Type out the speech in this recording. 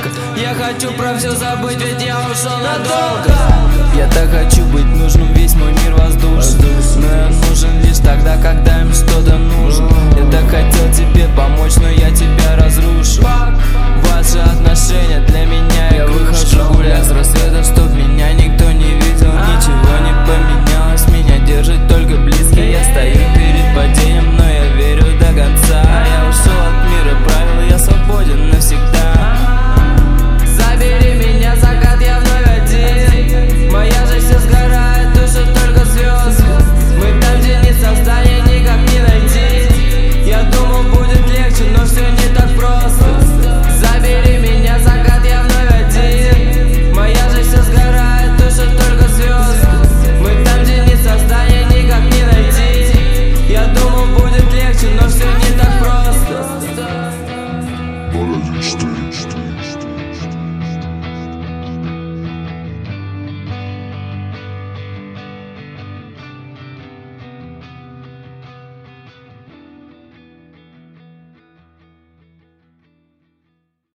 только. Я хочу про все забыть, ведь я ушел надолго. Я так хочу быть нужным, весь мой мир воздушный. Но я нужен лишь тогда, когда им что-то нужно. Я так хотел тебе помочь, но я тебя разрушу. Ваши отношения